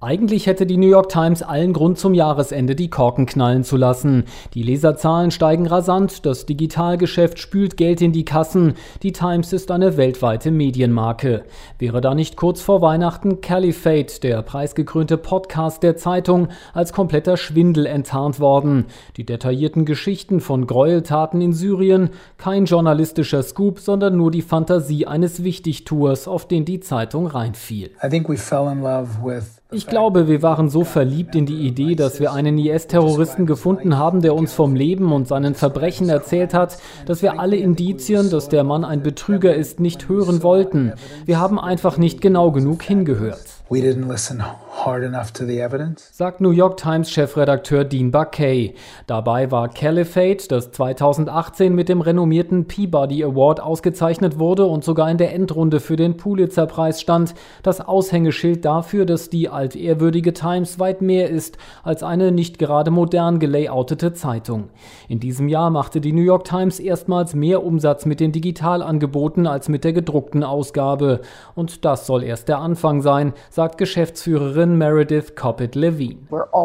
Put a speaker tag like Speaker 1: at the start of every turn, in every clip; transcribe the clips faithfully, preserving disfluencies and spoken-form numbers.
Speaker 1: Eigentlich hätte die New York Times allen Grund, zum Jahresende die Korken knallen zu lassen. Die Leserzahlen steigen rasant, das Digitalgeschäft spült Geld in die Kassen. Die Times ist eine weltweite Medienmarke. Wäre da nicht kurz vor Weihnachten Caliphate, der preisgekrönte Podcast der Zeitung, als kompletter Schwindel enttarnt worden? Die detaillierten Geschichten von Gräueltaten in Syrien, kein journalistischer Scoop, sondern nur die Fantasie eines Wichtigtuers, auf den die Zeitung reinfiel.
Speaker 2: I think we fell in love with
Speaker 1: Ich glaube, wir waren so verliebt in die Idee, dass wir einen I S-Terroristen gefunden haben, der uns vom Leben und seinen Verbrechen erzählt hat, dass wir alle Indizien, dass der Mann ein Betrüger ist, nicht hören wollten. Wir haben einfach nicht genau genug hingehört.
Speaker 2: We didn't listen hard enough to the evidence.
Speaker 1: Sagt New York Times Chefredakteur Dean Baquet. Dabei war Caliphate, das zweitausendachtzehn mit dem renommierten Peabody Award ausgezeichnet wurde und sogar in der Endrunde für den Pulitzer-Preis stand, das Aushängeschild dafür, dass die altehrwürdige Times weit mehr ist als eine nicht gerade modern gelayoutete Zeitung. In diesem Jahr machte die New York Times erstmals mehr Umsatz mit den Digitalangeboten als mit der gedruckten Ausgabe. Und das soll erst der Anfang sein, sagt Geschäftsführerin Meredith Kopit Levine.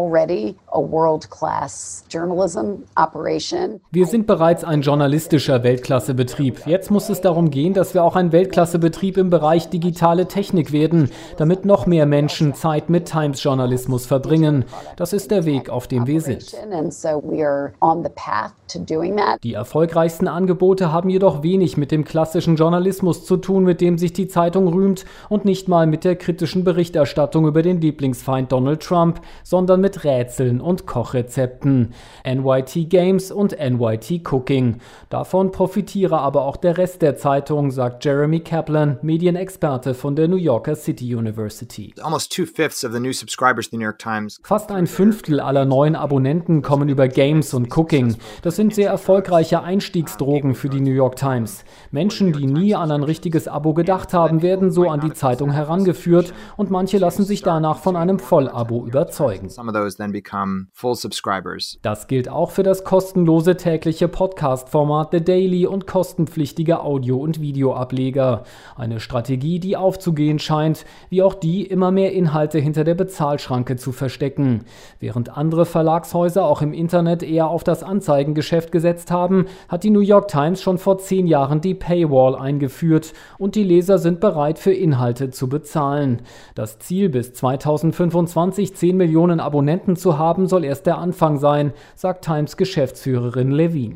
Speaker 1: Wir sind bereits ein journalistischer Weltklassebetrieb. Jetzt muss es darum gehen, dass wir auch ein Weltklassebetrieb im Bereich digitale Technik werden, damit noch mehr Menschen Zeit mit Times-Journalismus verbringen. Das ist der Weg, auf dem wir sind. Die erfolgreichsten Angebote haben jedoch wenig mit dem klassischen Journalismus zu tun, mit dem sich die Zeitung rühmt, und nicht mal mit der kritischen Berichterstattung über den Lieblingsfeind Donald Trump, sondern mit Rätseln und Kochrezepten. N Y T Games und N Y T Cooking. Davon profitiere aber auch der Rest der Zeitung, sagt Jeremy Kaplan, Medienexperte von der New Yorker City University. Fast ein Fünftel aller neuen Abonnenten kommen über Games und Cooking. Das sind sehr erfolgreiche Einstiegsdrogen für die New York Times. Menschen, die nie an ein richtiges Abo gedacht haben, werden so an die Zeitung herangeführt, und manche lassen sich danach von einem Vollabo überzeugen. Das gilt auch für das kostenlose tägliche Podcast-Format The Daily und kostenpflichtige Audio- und Videoableger. Eine Strategie, die aufzugehen scheint, wie auch die, immer mehr Inhalte hinter der Bezahlschranke zu verstecken. Während andere Verlagshäuser auch im Internet eher auf das Anzeigengeschäft gesetzt haben, hat die New York Times schon vor zehn Jahren die Paywall eingeführt, und die Leser sind bereit, für Inhalte zu bezahlen. Das Ziel, bis zweitausendfünfundzwanzig zehn Millionen Abonnenten zu haben, soll erst der Anfang sein, sagt Times-Geschäftsführerin Levine.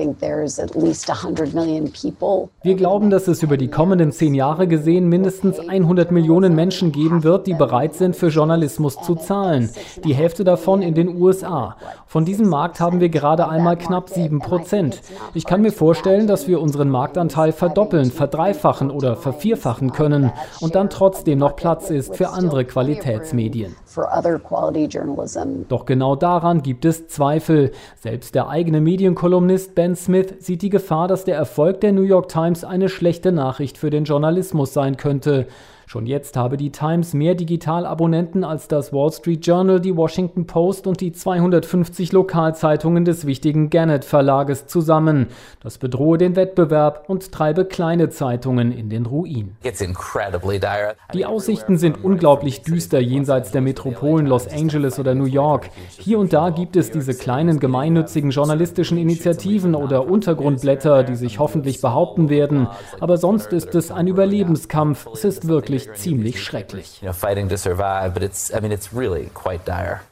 Speaker 1: Wir glauben, dass es über die kommenden zehn Jahre gesehen mindestens hundert Millionen Menschen geben wird, die bereit sind, für Journalismus zu zahlen. Die Hälfte davon in den U S A. Von diesem Markt haben wir gerade einmal knapp sieben Prozent. Ich kann mir vorstellen, dass wir unseren Marktanteil verdoppeln, verdreifachen oder vervierfachen können und dann trotzdem noch Platz ist für andere Qualitätsmedien. Doch genau daran gibt es Zweifel. Selbst der eigene Medienkolumnist Ben Smith sieht die Gefahr, dass der Erfolg der New York Times eine schlechte Nachricht für den Journalismus sein könnte. Schon jetzt habe die Times mehr Digitalabonnenten als das Wall Street Journal, die Washington Post und die zweihundertfünfzig Lokalzeitungen des wichtigen Gannett Verlages zusammen. Das bedrohe den Wettbewerb und treibe kleine Zeitungen in den Ruin. Die Aussichten sind unglaublich düster jenseits der Metropolen Los Angeles oder New York. Hier und da gibt es diese kleinen gemeinnützigen journalistischen Initiativen oder Untergrundblätter, die sich hoffentlich behaupten werden. Aber sonst ist es ein Überlebenskampf. Es ist wirklich ziemlich schrecklich.
Speaker 3: You know, fighting to survive, but it's, I mean, it's really quite dire.